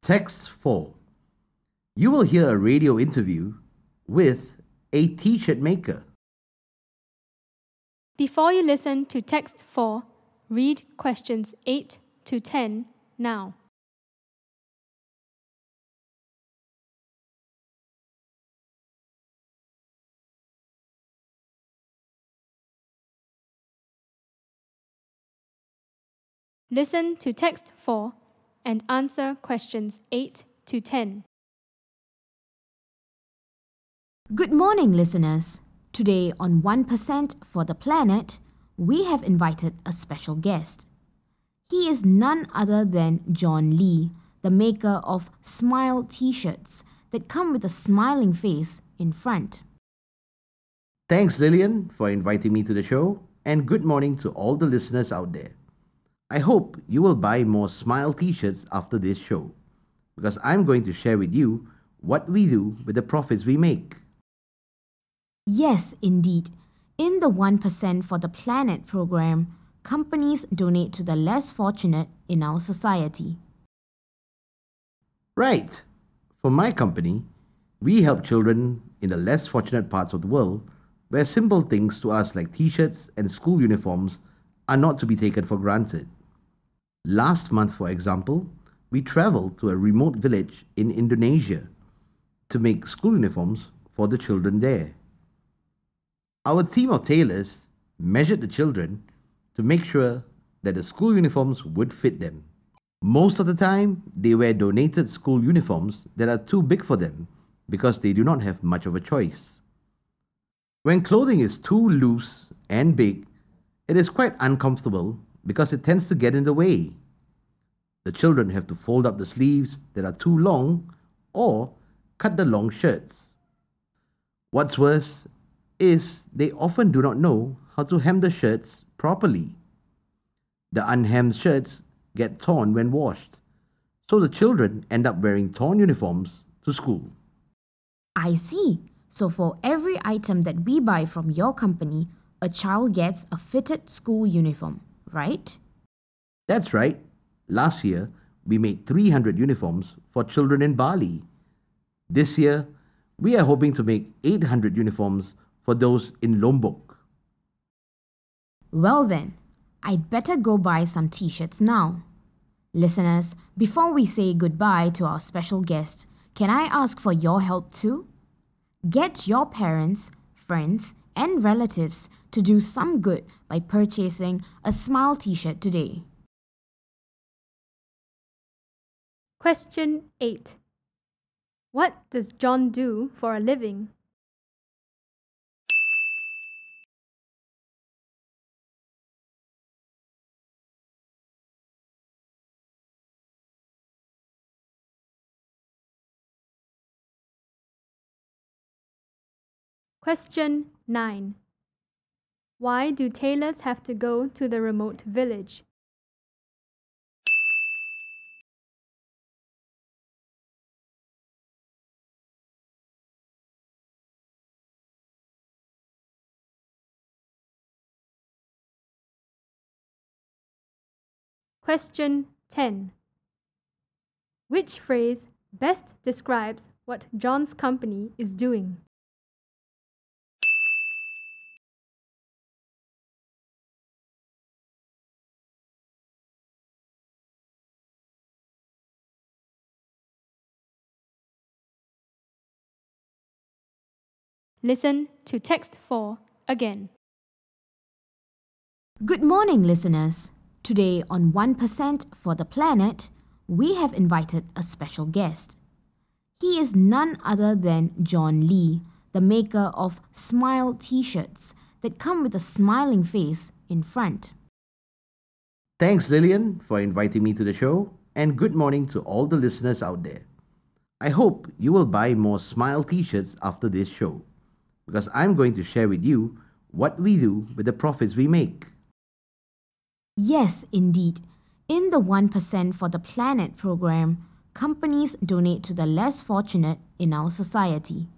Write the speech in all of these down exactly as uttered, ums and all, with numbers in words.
Text four. You will hear a radio interview with a t-shirt maker. Before you listen to text four, read questions eight to ten now. Listen to text four and answer questions eight to ten. Good morning, listeners. Today on one percent for the Planet, we have invited a special guest. He is none other than John Lee, the maker of Smile t-shirts that come with a smiling face in front. Thanks, Lillian, for inviting me to the show, and good morning to all the listeners out there. I hope you will buy more Smile t-shirts after this show, because I'm going to share with you what we do with the profits we make. Yes, indeed. In the one percent for the Planet program, companies donate to the less fortunate in our society. Right. For my company, we help children in the less fortunate parts of the world where simple things to us like t-shirts and school uniforms are not to be taken for granted. Last month, for example, we traveled to a remote village in Indonesia to make school uniforms for the children there. Our team of tailors measured the children to make sure that the school uniforms would fit them. Most of the time, they wear donated school uniforms that are too big for them because they do not have much of a choice. When clothing is too loose and big, it is quite uncomfortable because it tends to get in the way. The children have to fold up the sleeves that are too long or cut the long shirts. What's worse is they often do not know how to hem the shirts properly. The unhemmed shirts get torn when washed, so the children end up wearing torn uniforms to school. I see. So for every item that we buy from your company, a child gets a fitted school uniform, right? That's right. Last year, we made three hundred uniforms for children in Bali. This year, we are hoping to make eight hundred uniforms for those in Lombok. Well then, I'd better go buy some t-shirts now. Listeners, before we say goodbye to our special guest, can I ask for your help too? Get your parents, friends, and relatives to do some good by purchasing a Smile t-shirt today. Question eight. What does John do for a living? Question nine. Why do tailors have to go to the remote village? Question ten. Which phrase best describes what John's company is doing? Listen to text four again. Good morning, listeners. Today on one percent for the Planet, we have invited a special guest. He is none other than John Lee, the maker of Smile t-shirts that come with a smiling face in front. Thanks, Lillian, for inviting me to the show, and good morning to all the listeners out there. I hope you will buy more Smile t-shirts after this show, because I'm going to share with you what we do with the profits we make. Yes, indeed. In the one percent for the Planet program, companies donate to the less fortunate in our society.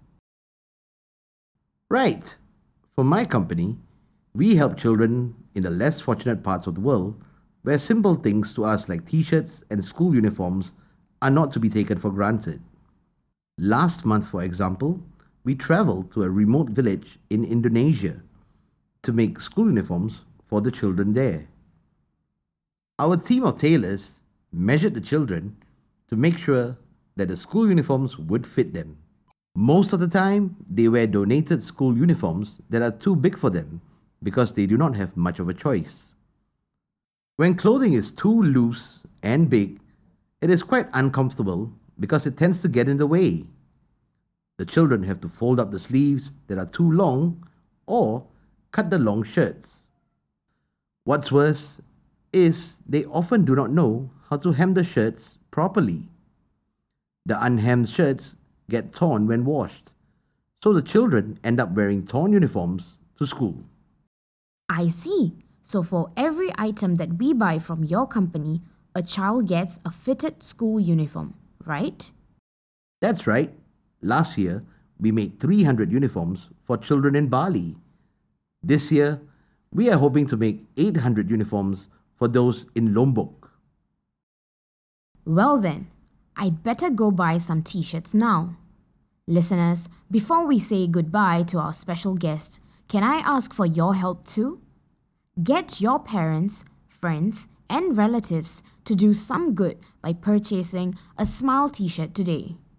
Right. For my company, we help children in the less fortunate parts of the world where simple things to us like t-shirts and school uniforms are not to be taken for granted. Last month, for example, we traveled to a remote village in Indonesia to make school uniforms for the children there. Our team of tailors measured the children to make sure that the school uniforms would fit them. Most of the time, they wear donated school uniforms that are too big for them because they do not have much of a choice. When clothing is too loose and big, it is quite uncomfortable because it tends to get in the way. The children have to fold up the sleeves that are too long or cut the long shirts. What's worse is they often do not know how to hem the shirts properly. The unhemmed shirts get torn when washed, so the children end up wearing torn uniforms to school. I see. So for every item that we buy from your company, a child gets a fitted school uniform, right? That's right. Last year, we made three hundred uniforms for children in Bali. This year, we are hoping to make eight hundred uniforms for those in Lombok. Well then, I'd better go buy some t-shirts now. Listeners, before we say goodbye to our special guest, can I ask for your help too? Get your parents, friends, and relatives to do some good by purchasing a Smile t-shirt today.